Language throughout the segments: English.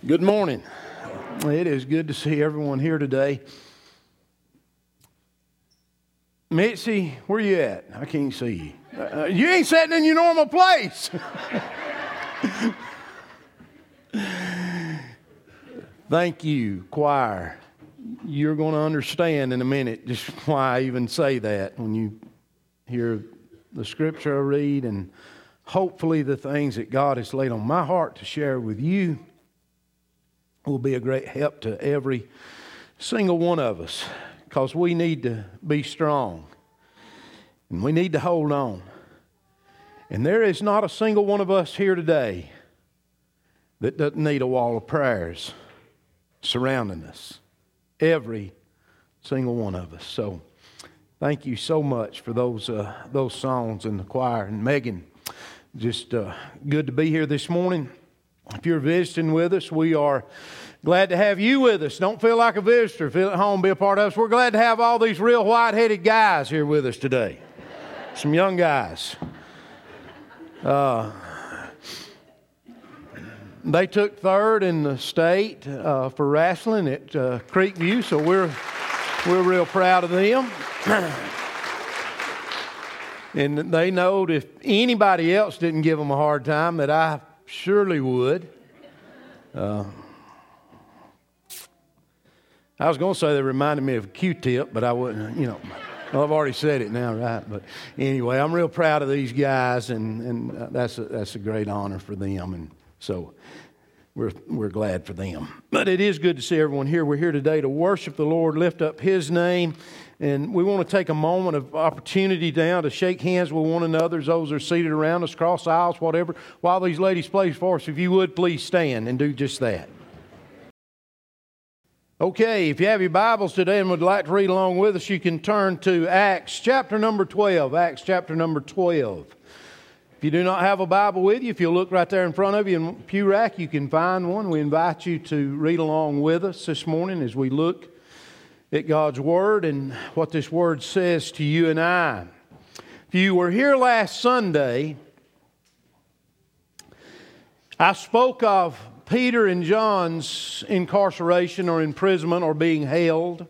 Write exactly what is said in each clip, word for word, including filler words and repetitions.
Good morning. It is good to see everyone here today. Mitzi, where you at? I can't see you. Uh, you ain't sitting in your normal place. Thank you, choir. You're going to understand in a minute just why I even say that when you hear the scripture I read, and hopefully the things that God has laid on my heart to share with you will be a great help to every single one of us, because we need to be strong and we need to hold on. And there is not a single one of us here today that doesn't need a wall of prayers surrounding us. Every single one of us. So thank you so much for those uh, those songs in the choir. And Megan, just uh, good to be here this morning. If you're visiting with us, we are glad to have you with us. Don't feel like a visitor. Feel at home, be a part of us. We're glad to have all these real white-headed guys here with us today. Some young guys. Uh, they took third in the state uh, for wrestling at uh, Creekview, so we're we're real proud of them. And they know that if anybody else didn't give them a hard time, that I surely would. Uh, I was going to say they reminded me of a Q-tip, but I wouldn't, you know. Well, I've already said it now, right? But anyway, I'm real proud of these guys, and, and that's, a, that's a great honor for them. And so we're, we're glad for them. But it is good to see everyone here. We're here today to worship the Lord, lift up His name. And we want to take a moment of opportunity now to shake hands with one another, those that are seated around us, cross aisles, whatever. While these ladies play for us, if you would, please stand and do just that. Okay, if you have your Bibles today and would like to read along with us, you can turn to Acts chapter number twelve. Acts chapter number twelve. If you do not have a Bible with you, if you'll look right there in front of you in the pew rack, you can find one. We invite you to read along with us this morning as we look at God's Word and what this Word says to you and I. If you were here last Sunday, I spoke of Peter and John's incarceration or imprisonment or being held.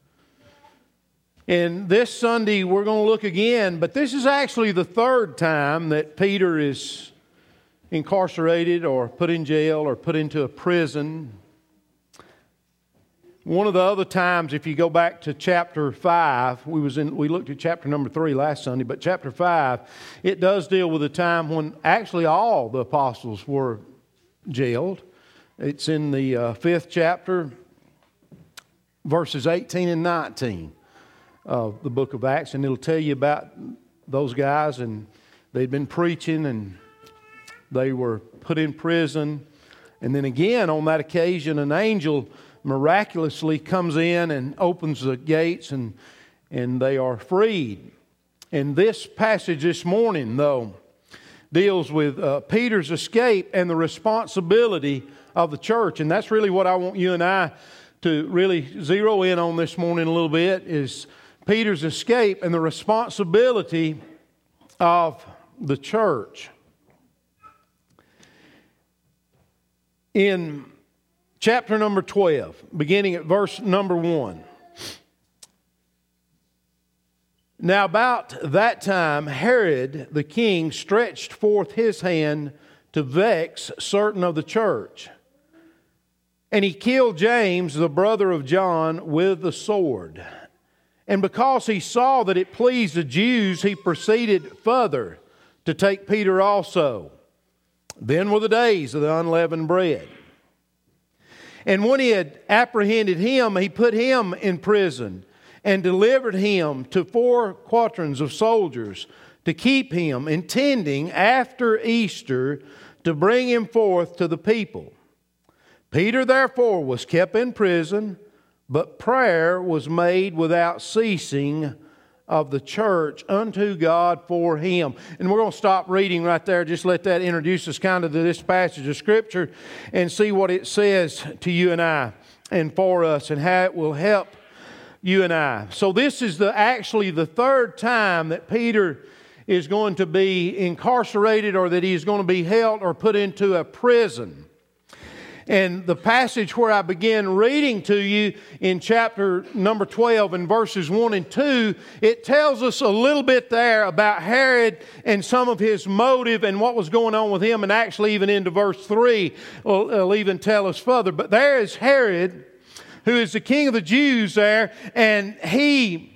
And this Sunday we're going to look again, but this is actually the third time that Peter is incarcerated or put in jail or put into a prison. One of the other times, if you go back to chapter five, we was in we looked at chapter number three last Sunday, but chapter five, it does deal with a time when actually all the apostles were jailed. It's in the uh, fifth chapter, verses eighteen and nineteen of the book of Acts, and it'll tell you about those guys, and they'd been preaching, and they were put in prison, and then again on that occasion, an angel miraculously comes in and opens the gates, and and they are freed. And this passage this morning, though, deals with uh, Peter's escape and the responsibility of the church. And that's really what I want you and I to really zero in on this morning a little bit, is Peter's escape and the responsibility of the church. In chapter number twelve, beginning at verse number one. Now about that time, Herod the king stretched forth his hand to vex certain of the church. And he killed James, the brother of John, with the sword. And because he saw that it pleased the Jews, he proceeded further to take Peter also. Then were the days of the unleavened bread. And when he had apprehended him, he put him in prison and delivered him to four quaternions of soldiers to keep him, intending after Easter to bring him forth to the people. Peter therefore was kept in prison, but prayer was made without ceasing of the church unto God for him. And we're going to stop reading right there. Just let that introduce us kind of to this passage of Scripture and see what it says to you and I and for us, and how it will help you and I. So this is the actually the third time that Peter is going to be incarcerated, or that he is going to be held or put into a prison. And the passage where I began reading to you in chapter number twelve and verses one and two, it tells us a little bit there about Herod and some of his motive and what was going on with him. And actually even into verse three will, will even tell us further. But there is Herod, who is the king of the Jews there, and he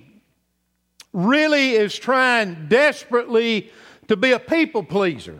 really is trying desperately to be a people pleaser.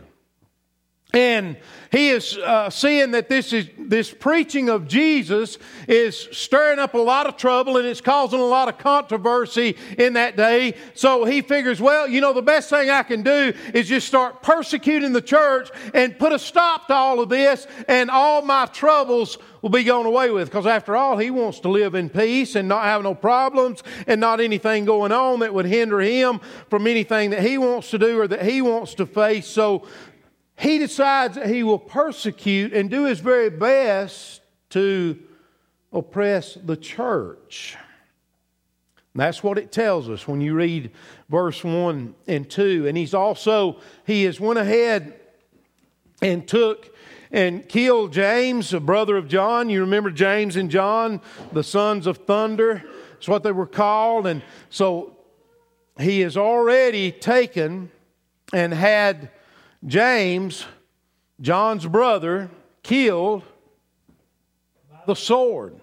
And he is uh, seeing that this is this preaching of Jesus is stirring up a lot of trouble, and it's causing a lot of controversy in that day. So he figures, well, you know, the best thing I can do is just start persecuting the church and put a stop to all of this, and all my troubles will be gone away with. Because after all, he wants to live in peace and not have no problems and not anything going on that would hinder him from anything that he wants to do or that he wants to face. So he decides that he will persecute and do his very best to oppress the church. And that's what it tells us when you read verse one and two. And he's also, he has went ahead and took and killed James, a brother of John. You remember James and John, the sons of thunder. That's what they were called. And so he has already taken and had James, John's brother, killed by the sword.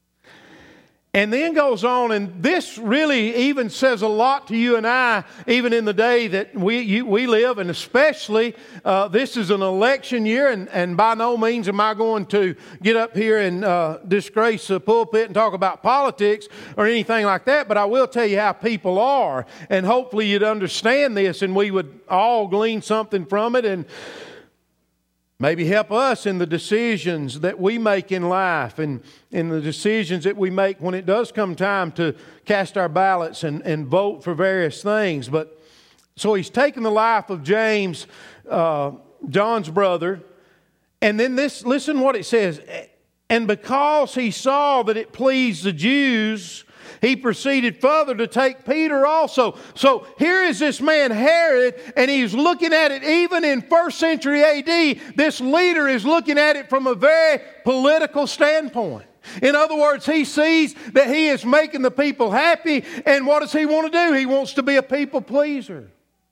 And then goes on, and this really even says a lot to you and I, even in the day that we you, we live, and especially uh, this is an election year, and, and by no means am I going to get up here and uh, disgrace the pulpit and talk about politics or anything like that, but I will tell you how people are, and hopefully you'd understand this, and we would all glean something from it, and maybe help us in the decisions that we make in life and in the decisions that we make when it does come time to cast our ballots and, and vote for various things. But so he's taken the life of James, uh, John's brother. And then this, listen what it says. And because he saw that it pleased the Jews, he proceeded further to take Peter also. So here is this man Herod, and he's looking at it even in first century A D. This leader is looking at it from a very political standpoint. In other words, he sees that he is making the people happy, and what does he want to do? He wants to be a people pleaser.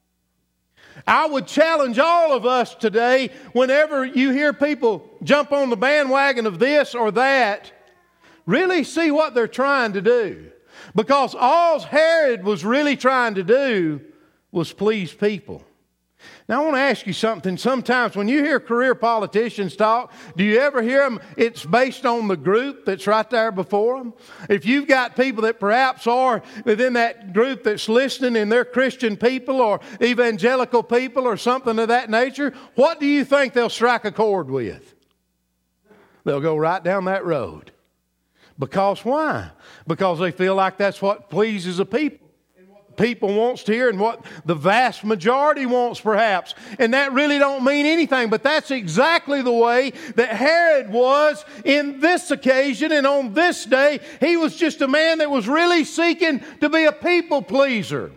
I would challenge all of us today, whenever you hear people jump on the bandwagon of this or that, really see what they're trying to do. Because all Herod was really trying to do was please people. Now, I want to ask you something. Sometimes when you hear career politicians talk, do you ever hear them, it's based on the group that's right there before them? If you've got people that perhaps are within that group that's listening and they're Christian people or evangelical people or something of that nature, what do you think they'll strike a chord with? They'll go right down that road. Because why? Because they feel like that's what pleases the people. And what the people wants to hear and what the vast majority wants perhaps. And that really don't mean anything. But that's exactly the way that Herod was in this occasion and on this day. He was just a man that was really seeking to be a people pleaser.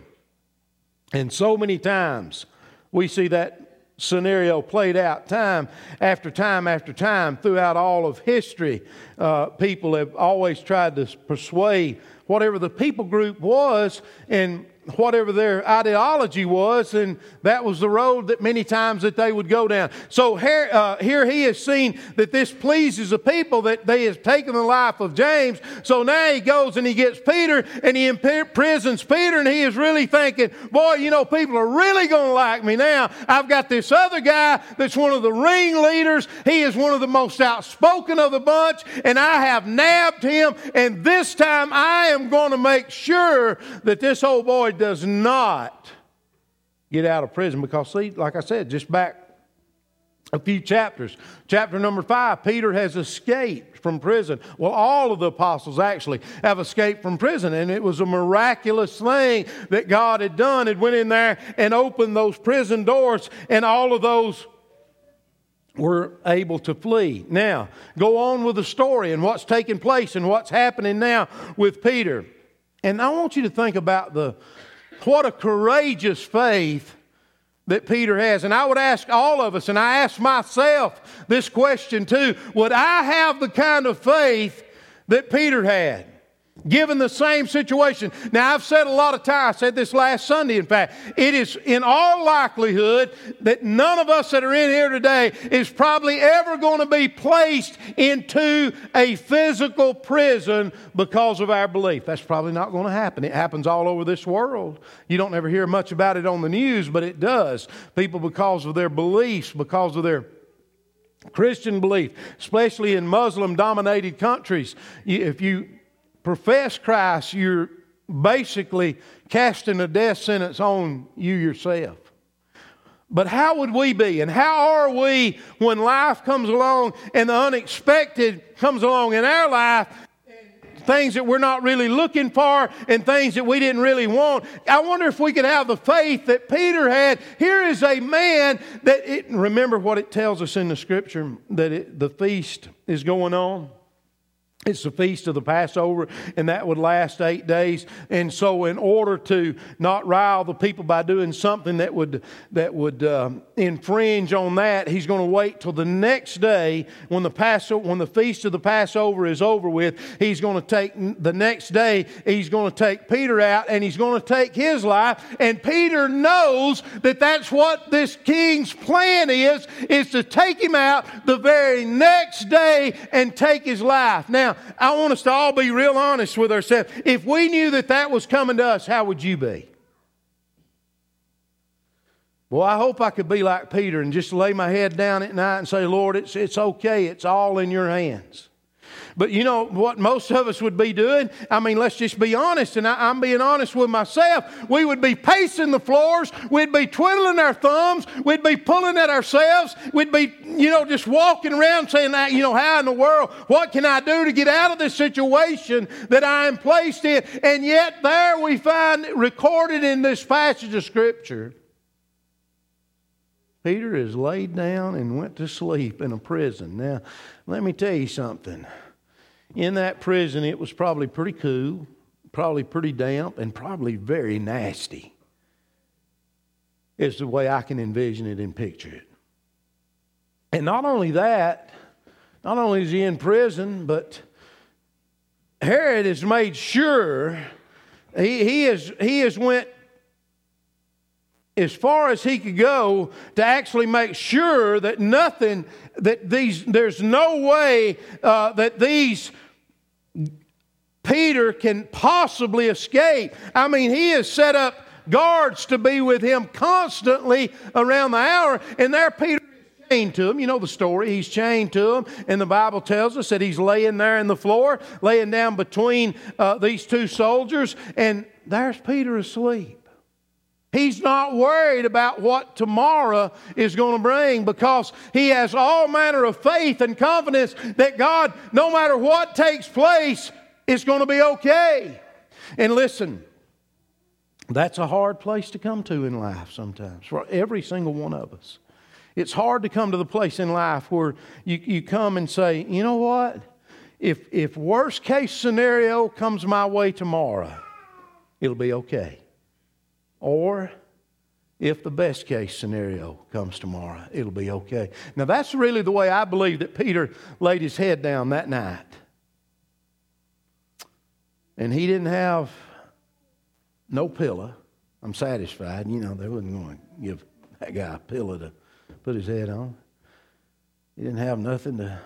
And so many times we see that scenario played out time after time after time throughout all of history. Uh, people have always tried to persuade whatever the people group was and whatever their ideology was, and that was the road that many times that they would go down. So here, uh, here he has seen that this pleases the people, that they have taken the life of James. So now he goes and he gets Peter and he imprisons Peter, and he is really thinking, boy, you know, people are really going to like me now. I've got this other guy that's one of the ringleaders. He is one of the most outspoken of the bunch, and I have nabbed him, and this time I am going to make sure that this old boy does not get out of prison. Because, see, like I said, just back a few chapters, chapter number five, Peter has escaped from prison. Well, all of the apostles actually have escaped from prison, and it was a miraculous thing that God had done. It went in there and opened those prison doors, and all of those were able to flee. Now, go on with the story and what's taking place and what's happening now with Peter. And I want you to think about the what a courageous faith that Peter has. And I would ask all of us, and I ask myself this question too, would I have the kind of faith that Peter had, given the same situation? Now, I've said a lot of times, I said this last Sunday, in fact, it is in all likelihood that none of us that are in here today is probably ever going to be placed into a physical prison because of our belief. That's probably not going to happen. It happens all over this world. You don't ever hear much about it on the news, but it does. People, because of their beliefs, because of their Christian belief, especially in Muslim-dominated countries, if you profess Christ, you're basically casting a death sentence on you yourself. But how would we be, and how are we when life comes along and the unexpected comes along in our life, things that we're not really looking for and things that we didn't really want? I wonder if we could have the faith that Peter had. Here is a man that, it, remember what it tells us in the Scripture, that it, the feast is going on. It's the feast of the Passover, and that would last eight days. And so in order to not rile the people by doing something that would that would um, infringe on that, he's going to wait till the next day when the Passover, when the feast of the Passover is over with. He's going to take the next day, he's going to take Peter out, and he's going to take his life. And Peter knows that that's what this king's plan is, is to take him out the very next day and take his life. Now, I want us to all be real honest with ourselves. If we knew that that was coming to us, how would you be? Well, I hope I could be like Peter and just lay my head down at night and say, Lord, it's, it's okay. It's all in your hands. But you know what most of us would be doing? I mean, let's just be honest, and I, I'm being honest with myself. We would be pacing the floors. We'd be twiddling our thumbs. We'd be pulling at ourselves. We'd be, you know, just walking around saying, you know, how in the world, what can I do to get out of this situation that I am placed in? And yet there we find recorded in this passage of Scripture, Peter is laid down and went to sleep in a prison. Now, let me tell you something. In that prison, it was probably pretty cool, probably pretty damp, and probably very nasty. It's the way I can envision it and picture it. And not only that, not only is he in prison, but Herod has made sure, he, he, has, he has went as far as he could go to actually make sure that nothing, that these, there's no way uh, that these Peter can possibly escape. I mean, he has set up guards to be with him constantly around the hour, and there Peter is chained to him. You know the story. He's chained to him, and the Bible tells us that he's laying there in the floor, laying down between uh, these two soldiers, and there's Peter asleep. He's not worried about what tomorrow is going to bring because he has all manner of faith and confidence that God, no matter what takes place, is going to be okay. And listen, that's a hard place to come to in life sometimes for every single one of us. It's hard to come to the place in life where you, you come and say, you know what? If, if worst case scenario comes my way tomorrow, it'll be okay. Or if the best case scenario comes tomorrow, it'll be okay. Now that's really the way I believe that Peter laid his head down that night. And he didn't have no pillow. I'm satisfied. You know, they wasn't going to give that guy a pillow to put his head on. He didn't have nothing to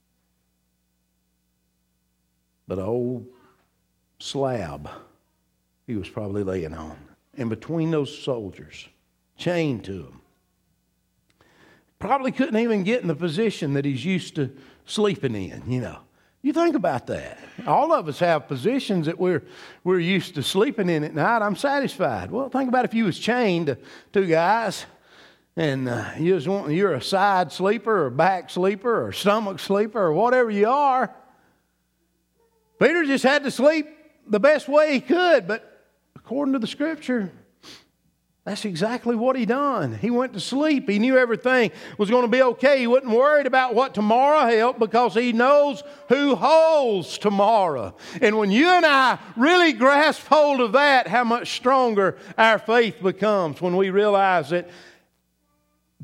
but an old slab he was probably laying on. And between those soldiers, chained to him. Probably couldn't even get in the position that he's used to sleeping in, you know. You think about that. All of us have positions that we're we're used to sleeping in at night. I'm satisfied. Well, think about if you was chained to two guys and uh, you was wanting, you're a side sleeper or back sleeper or stomach sleeper or whatever you are. Peter just had to sleep the best way he could, but according to the Scripture, that's exactly what he done. He went to sleep. He knew everything was going to be okay. He wasn't worried about what tomorrow held because he knows who holds tomorrow. And when you and I really grasp hold of that, how much stronger our faith becomes when we realize that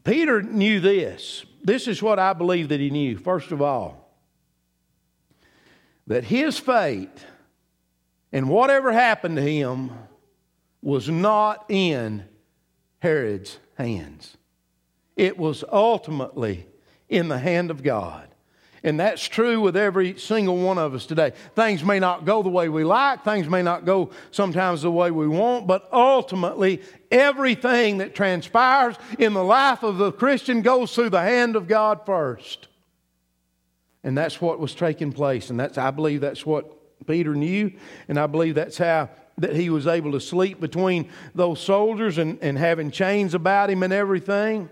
Peter knew this. This is what I believe that he knew. First of all, that his fate and whatever happened to him was not in Herod's hands. It was ultimately in the hand of God. And that's true with every single one of us today. Things may not go the way we like. Things may not go sometimes the way we want. But ultimately, everything that transpires in the life of the Christian goes through the hand of God first. And that's what was taking place. And that's, I believe that's what Peter knew. And I believe that's how that he was able to sleep between those soldiers and, and having chains about him and everything.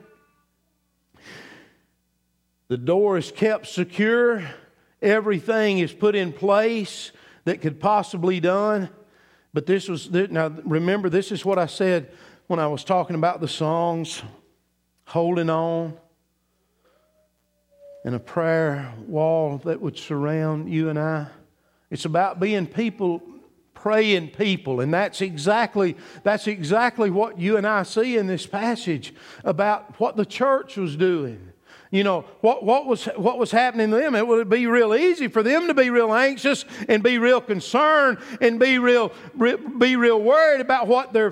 The door is kept secure. Everything is put in place that could possibly be done. But this was, now remember, this is what I said when I was talking about the songs, holding on, and a prayer wall that would surround you and I. It's about being people, praying people. And that's exactly, that's exactly what you and I see in this passage about what the church was doing. You know, what, what was what was happening to them? It would be real easy for them to be real anxious and be real concerned and be real, be real worried about what their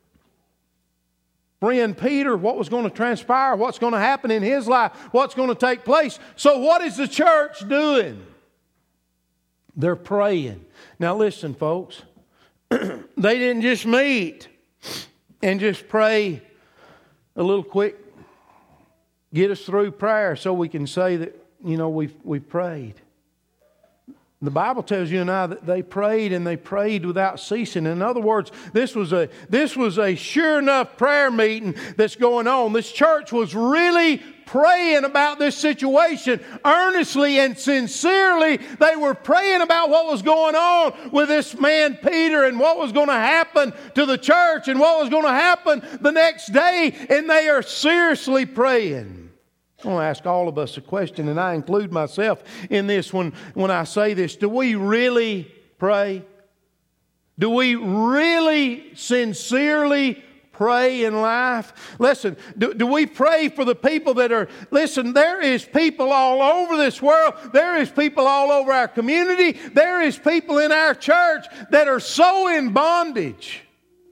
friend Peter, what was going to transpire, what's going to happen in his life, what's going to take place. So what is the church doing? They're praying. Now listen, folks. They didn't just meet and just pray a little quick, get us through prayer so we can say that, you know, we've, we've prayed. The Bible tells you and I that they prayed and they prayed without ceasing. In other words, this was a this was a sure enough prayer meeting that's going on. This church was really praying about this situation earnestly and sincerely. They were praying about what was going on with this man Peter and what was going to happen to the church and what was going to happen the next day. And they are seriously praying. I want to ask all of us a question, and I include myself in this when, when I say this. Do we really pray? Do we really sincerely pray in life? Listen, do, do we pray for the people that are, listen, there is people all over this world. There is people all over our community. There is people in our church that are so in bondage,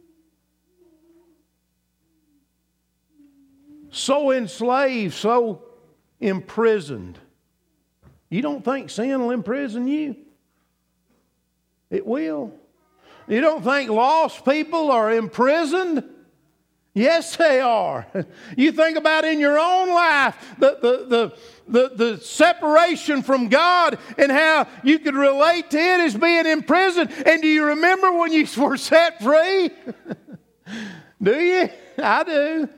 so enslaved, so imprisoned. You don't think sin will imprison you? It will. You don't think lost people are imprisoned? Yes, they are. You think about in your own life the, the, the, the, the separation from God and how you could relate to it as being in prison. And do you remember when you were set free? Do you? I do.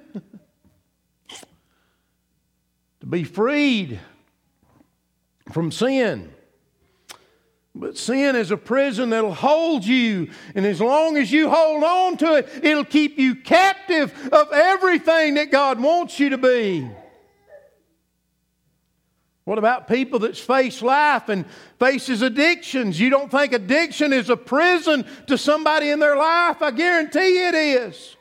To be freed from sin. But sin is a prison that'll hold you. And as long as you hold on to it, it'll keep you captive of everything that God wants you to be. What about people that face life and faces addictions? You don't think addiction is a prison to somebody in their life? I guarantee it is.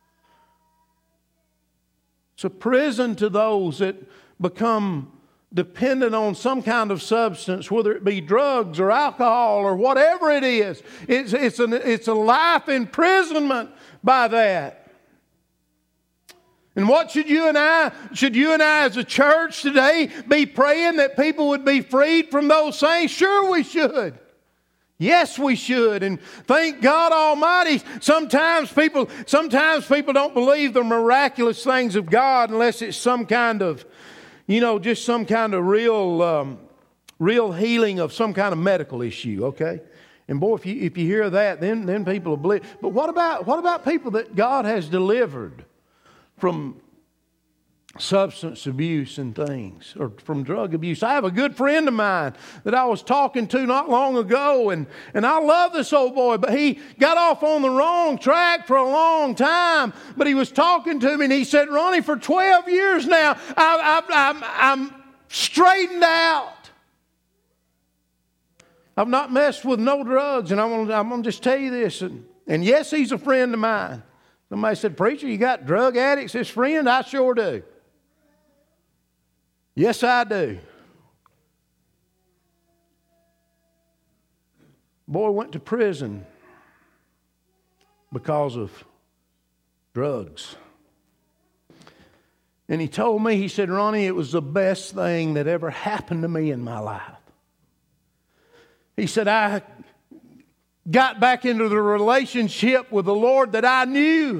It's a prison to those that become dependent on some kind of substance, whether it be drugs or alcohol or whatever it is. It's, it's, an, it's a life imprisonment by that. And what should you and I, should you and I as a church today be praying that people would be freed from those things? Sure we should. Yes, we should. And thank God Almighty, sometimes people, sometimes people don't believe the miraculous things of God unless it's some kind of, you know, just some kind of real, um, real healing of some kind of medical issue. Okay, and boy, if you if you hear that, then then people will believe. But what about what about people that God has delivered from substance abuse and things, or from drug abuse? I have a good friend of mine that I was talking to not long ago, and, and I love this old boy, but he got off on the wrong track for a long time. But he was talking to me, and he said, Ronnie, for twelve years now, I, I, I'm, I'm straightened out. I've not messed with no drugs, and I'm going I'm to just tell you this. And, and yes, he's a friend of mine. Somebody said, preacher, you got drug addicts as friends? I sure do. Yes, I do. Boy went to prison because of drugs. And he told me, he said, Ronnie, it was the best thing that ever happened to me in my life. He said, I got back into the relationship with the Lord that I knew.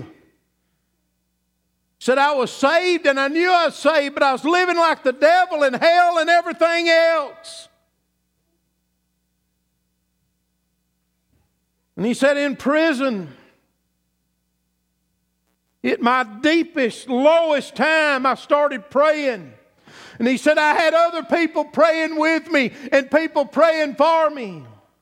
He said, I was saved and I knew I was saved, but I was living like the devil in hell and everything else. And he said, in prison, at my deepest, lowest time, I started praying. And he said, I had other people praying with me and people praying for me.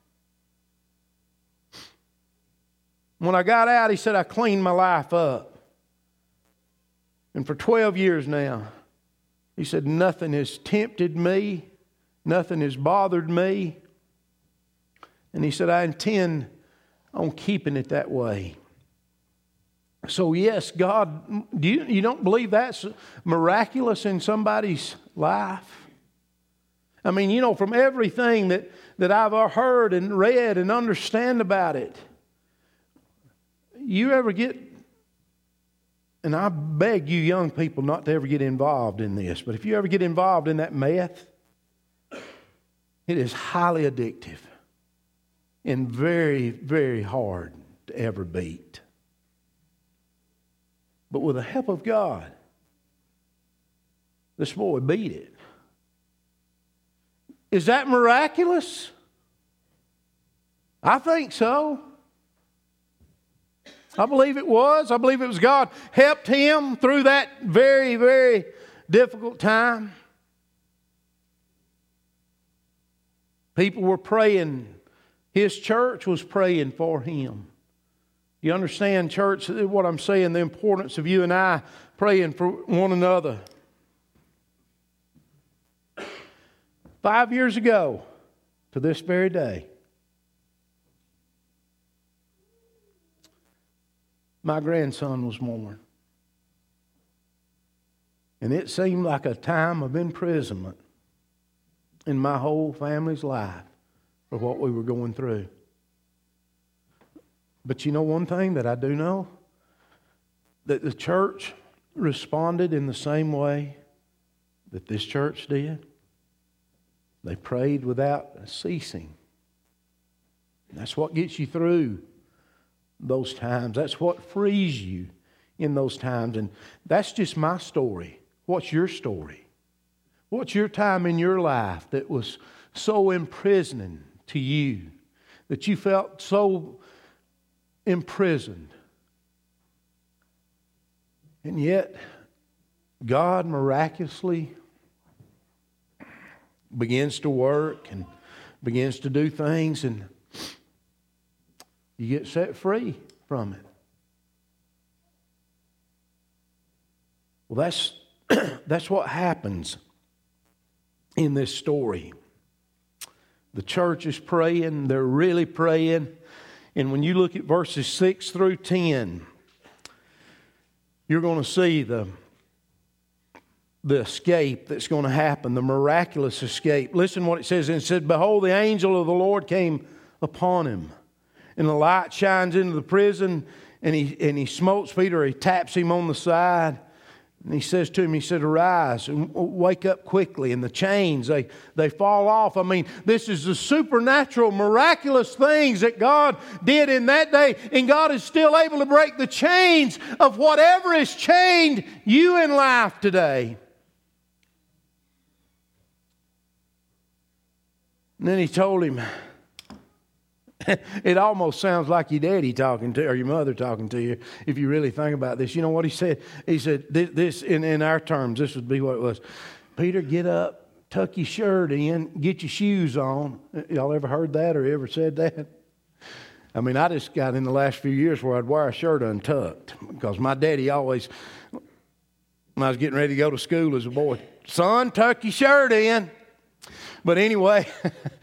When I got out, he said, I cleaned my life up. And for twelve years now, he said, nothing has tempted me. Nothing has bothered me. And he said, I intend on keeping it that way. So yes, God, do you, you don't believe that's miraculous in somebody's life? I mean, you know, from everything that, that I've heard and read and understand about it, you ever get, and I beg you young people not to ever get involved in this, but if you ever get involved in that meth, it is highly addictive and very, very hard to ever beat. But with the help of God, this boy beat it. Is that miraculous? I think so. I believe it was. I believe it was God helped him through that very, very difficult time. People were praying. His church was praying for him. You understand, church, what I'm saying, the importance of you and I praying for one another. Five years ago, to this very day, my grandson was born. And it seemed like a time of imprisonment in my whole family's life for what we were going through. But you know one thing that I do know? That the church responded in the same way that this church did. They prayed without ceasing. That's what gets you through those times. That's what frees you in those times. And that's just my story. What's your story? What's your time in your life that was so imprisoning to you, that you felt so imprisoned? And yet, God miraculously begins to work and begins to do things, and you get set free from it. Well, that's that's what happens in this story. The church is praying. They're really praying. And when you look at verses six through ten, you're going to see the, the escape that's going to happen, the miraculous escape. Listen what it says. And it said, behold, the angel of the Lord came upon him. And the light shines into the prison, and he, and he smotes Peter, he taps him on the side. And he says to him, he said, arise and wake up quickly. And the chains, they, they fall off. I mean, this is the supernatural, miraculous things that God did in that day. And God is still able to break the chains of whatever has chained you in life today. And then he told him, it almost sounds like your daddy talking to, or your mother talking to you, if you really think about this. You know what he said? He said, this, this in, in our terms, this would be what it was. Peter, get up, tuck your shirt in, get your shoes on. Y'all ever heard that or ever said that? I mean, I just got in the last few years where I'd wear a shirt untucked, because my daddy always, when I was getting ready to go to school as a boy, son, tuck your shirt in. But anyway,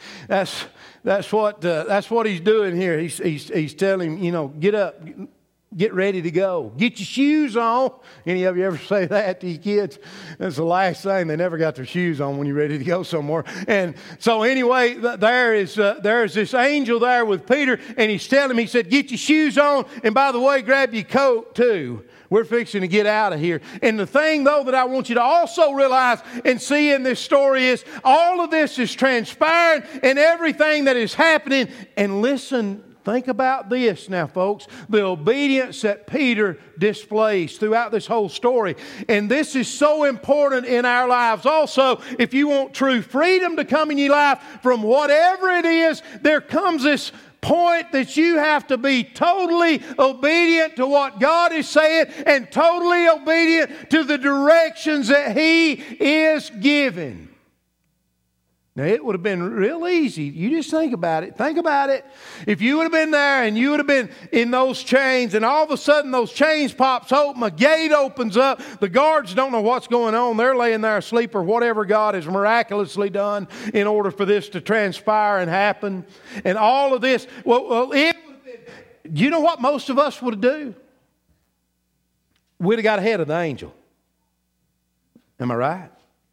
that's... That's what uh, that's what he's doing here. He's, he's he's telling him, you know, get up, Get ready to go. Get your shoes on. Any of you ever say that to your kids? That's the last thing. They never got their shoes on when you're ready to go somewhere. And so anyway, there is uh, there is this angel there with Peter, and he's telling him, he said, get your shoes on, and by the way, grab your coat too. We're fixing to get out of here. And the thing, though, that I want you to also realize and see in this story is all of this is transpiring and everything that is happening. And listen, think about this now, folks. The obedience that Peter displays throughout this whole story. And this is so important in our lives also. If you want true freedom to come in your life from whatever it is, there comes this point that you have to be totally obedient to what God is saying and totally obedient to the directions that He is giving. Now, it would have been real easy. You just think about it. Think about it. If you would have been there and you would have been in those chains, and all of a sudden those chains pops open, a gate opens up, the guards don't know what's going on. They're laying there asleep or whatever God has miraculously done in order for this to transpire and happen. And all of this, well, well it would have been, you know what most of us would do? We'd have got ahead of the angel. Am I right?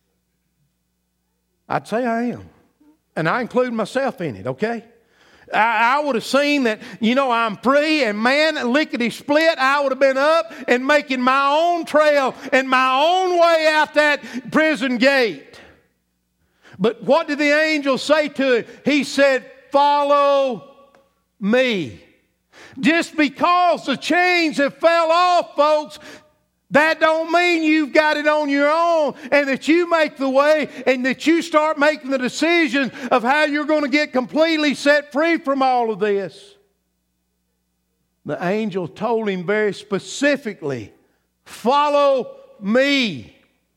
I'd say I am. And I include myself in it, okay? I, I would have seen that, you know, I'm free, and man, lickety split, I would have been up and making my own trail and my own way out that prison gate. But what did the angel say to him? He said, follow me. Just because the chains have fell off, folks, that don't mean you've got it on your own and that you make the way and that you start making the decisions of how you're going to get completely set free from all of this. The angel told him very specifically, follow me.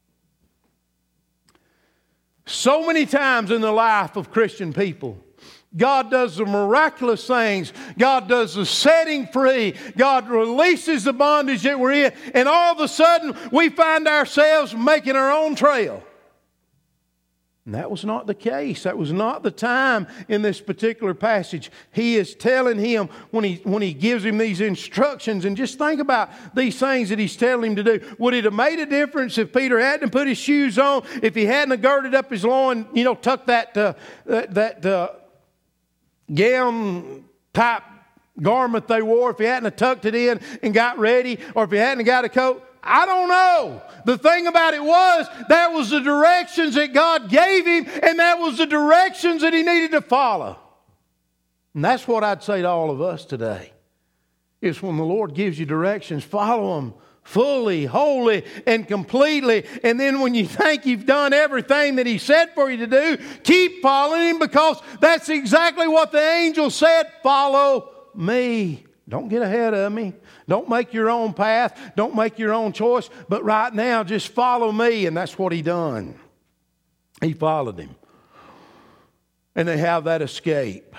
So many times in the life of Christian people, God does the miraculous things. God does the setting free. God releases the bondage that we're in. And all of a sudden, we find ourselves making our own trail. And that was not the case. That was not the time in this particular passage. He is telling him when he, when he gives him these instructions. And just think about these things that he's telling him to do. Would it have made a difference if Peter hadn't put his shoes on? If he hadn't girded up his loin, you know, tucked that, uh, that, that uh, gown type garment they wore, if he hadn't tucked it in and got ready, or if he hadn't got a coat? I don't know. The thing about it was, that was the directions that God gave him, and that was the directions that he needed to follow. And that's what I'd say to all of us today, is when the Lord gives you directions, follow them fully, wholly, and completely. And then when you think you've done everything that He said for you to do, keep following Him, because that's exactly what the angel said. Follow me. Don't get ahead of me. Don't make your own path. Don't make your own choice. But right now, just follow me. And that's what he done. He followed him. And they have that escape.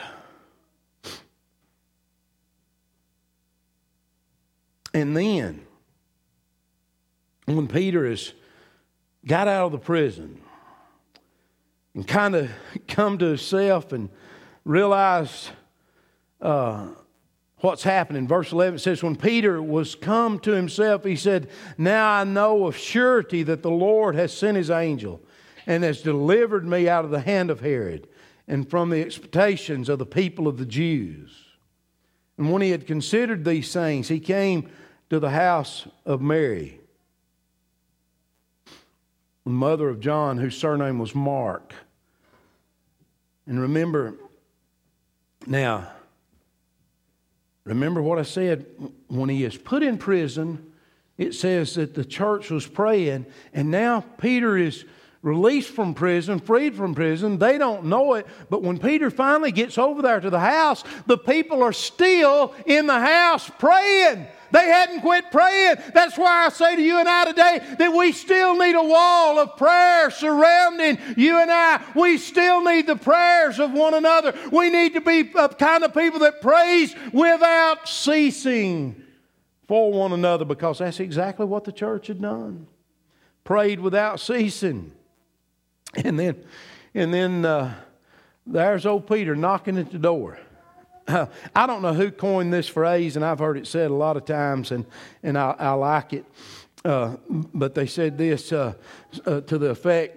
And then, when Peter has got out of the prison and kind of come to himself and realized uh, what's happening. Verse eleven says, when Peter was come to himself, he said, now I know of surety that the Lord has sent His angel and has delivered me out of the hand of Herod and from the expectations of the people of the Jews. And when he had considered these things, he came to the house of Mary, the mother of John, whose surname was Mark. And remember, now, remember what I said, when he is put in prison, it says that the church was praying, and now Peter is released from prison, freed from prison. They don't know it, but when Peter finally gets over there to the house, the people are still in the house praying. They hadn't quit praying. That's why I say to you and I today that we still need a wall of prayer surrounding you and I. We still need the prayers of one another. We need to be a kind of people that prays without ceasing for one another, because that's exactly what the church had done. Prayed without ceasing. And then, and then uh, there's old Peter knocking at the door. uh, I don't know who coined this phrase, and I've heard it said a lot of times, and, and I, I like it. Uh, but they said this uh, uh, to the effect,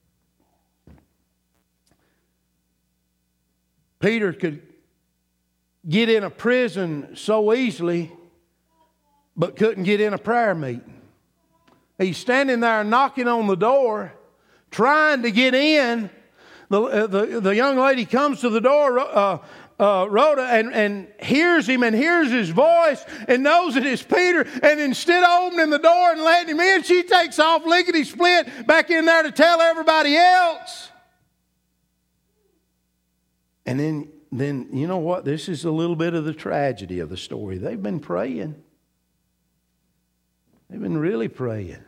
Peter could get in a prison so easily, but couldn't get in a prayer meeting. He's standing there knocking on the door, trying to get in. The, uh, the, the young lady comes to the door, uh, uh, Rhoda, and, and hears him and hears his voice and knows that it's Peter. And instead of opening the door and letting him in, she takes off lickety-split back in there to tell everybody else. And then, then, you know what? This is a little bit of the tragedy of the story. They've been praying. They've been really praying.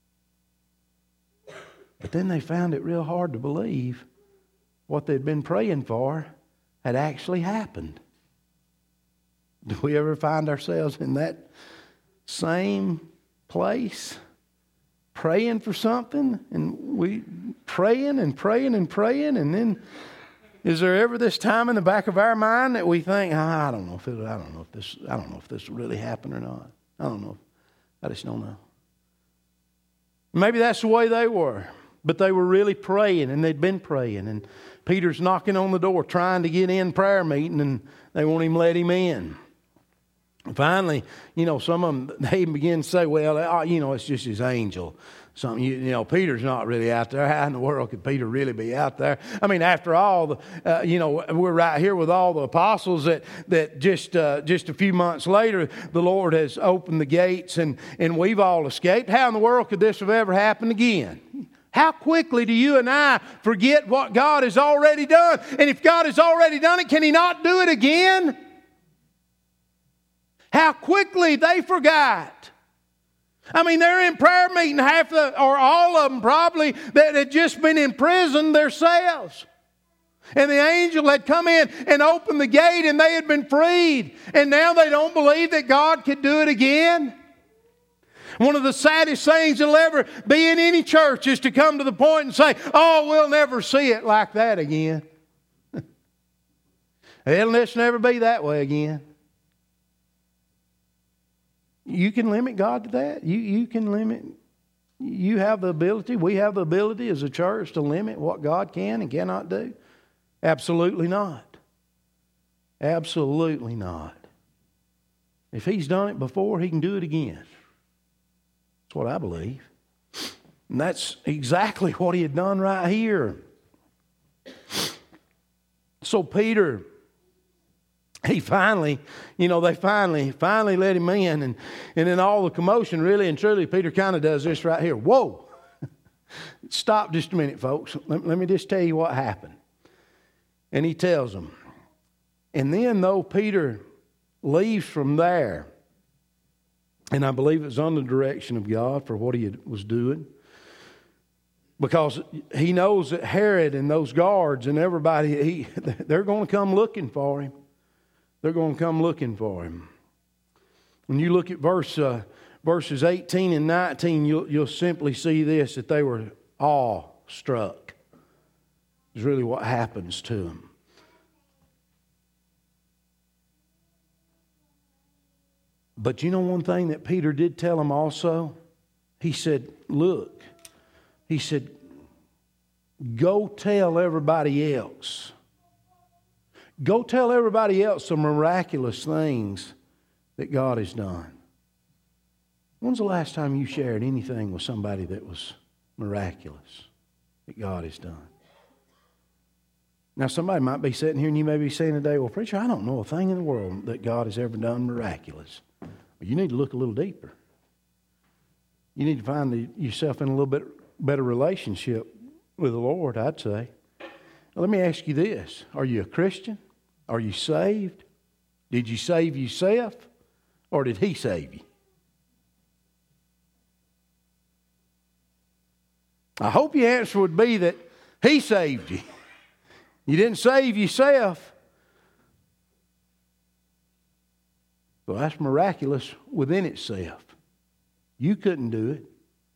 But then they found it real hard to believe what they'd been praying for had actually happened. Do we ever find ourselves in that same place? Praying for something, and we praying and praying and praying, and then is there ever this time in the back of our mind that we think, oh, I don't know if it, I don't know if this I don't know if this will really happen or not. I don't know. I just don't know. Maybe that's the way they were. But they were really praying, and they'd been praying. And Peter's knocking on the door trying to get in prayer meeting, and they won't even let him in. Finally, you know, some of them, they begin to say, well, you know, it's just his angel. Something, you, you know, Peter's not really out there. How in the world could Peter really be out there? I mean, after all, the, uh, you know, we're right here with all the apostles that that just uh, just a few months later, the Lord has opened the gates and, and we've all escaped. How in the world could this have ever happened again? How quickly do you and I forget what God has already done? And if God has already done it, can He not do it again? How quickly they forgot. I mean, they're in prayer meeting, half the, or all of them probably, that had just been imprisoned themselves. And the angel had come in and opened the gate and they had been freed. And now they don't believe that God could do it again. One of the saddest things that'll ever be in any church is to come to the point and say, oh, we'll never see it like that again. It'll just never be that way again. You can limit God to that. You, you can limit, you have the ability, we have the ability as a church to limit what God can and cannot do. Absolutely not. Absolutely not. If He's done it before, He can do it again. That's what I believe. And that's exactly what He had done right here. So Peter, he finally, you know, they finally, finally let him in. And, and in all the commotion, really and truly, Peter kind of does this right here. Whoa! Stop just a minute, folks. Let, let me just tell you what happened. And he tells them. And then, though, Peter leaves from there, and I believe it was under the direction of God for what he had, was doing, because he knows that Herod and those guards and everybody, he, they're going to come looking for him. They're going to come looking for him. When you look at verse uh, verses eighteen and nineteen, you'll, you'll simply see this, that they were awe-struck. Is really what happens to them. But you know one thing that Peter did tell them also? He said, look, he said, go tell everybody else. Go tell everybody else the miraculous things that God has done. When's the last time you shared anything with somebody that was miraculous that God has done? Now, somebody might be sitting here and you may be saying today, well, preacher, I don't know a thing in the world that God has ever done miraculous. Well, you need to look a little deeper. You need to find the, yourself in a little bit better relationship with the Lord, I'd say. Now, let me ask you this. Are you a Christian? Are you saved? Did you save yourself? Or did He save you? I hope your answer would be that He saved you. You didn't save yourself. Well, that's miraculous within itself. You couldn't do it.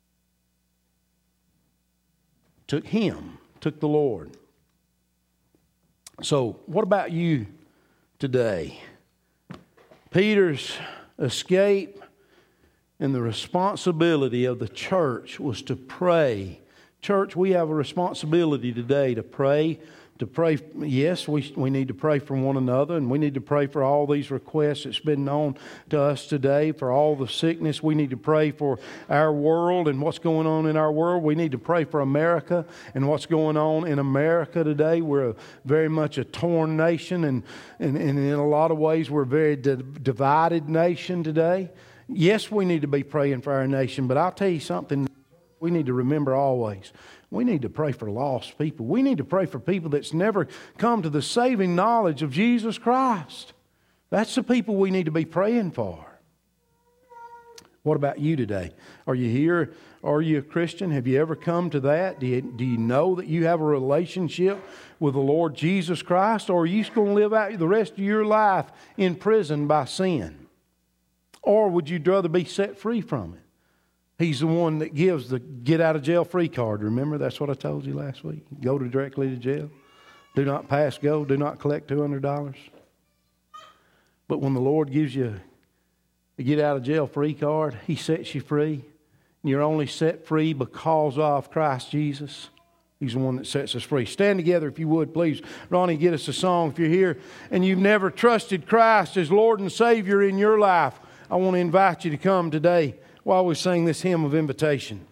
Took Him, took the Lord. So, what about you today. Peter's escape and the responsibility of the church was to pray. Church, we have a responsibility today to pray. To pray, yes, we, we need to pray for one another, and we need to pray for all these requests that's been known to us today, for all the sickness. We need to pray for our world and what's going on in our world. We need to pray for America and what's going on in America today. We're a, very much a torn nation, and, and, and in a lot of ways we're a very di- divided nation today. Yes, we need to be praying for our nation, but I'll tell you something we need to remember always. We need to pray for lost people. We need to pray for people that's never come to the saving knowledge of Jesus Christ. That's the people we need to be praying for. What about you today? Are you here? Are you a Christian? Have you ever come to that? Do you, do you know that you have a relationship with the Lord Jesus Christ? Or are you going to live out the rest of your life in prison by sin? Or would you rather be set free from it? He's the one that gives the get out of jail free card. Remember, that's what I told you last week. Go to directly to jail. Do not pass go. Do not collect two hundred dollars. But when the Lord gives you a get out of jail free card, He sets you free. And you're only set free because of Christ Jesus. He's the one that sets us free. Stand together if you would, please. Ronnie, get us a song. If you're here and you've never trusted Christ as Lord and Savior in your life, I want to invite you to come today while we sing this hymn of invitation.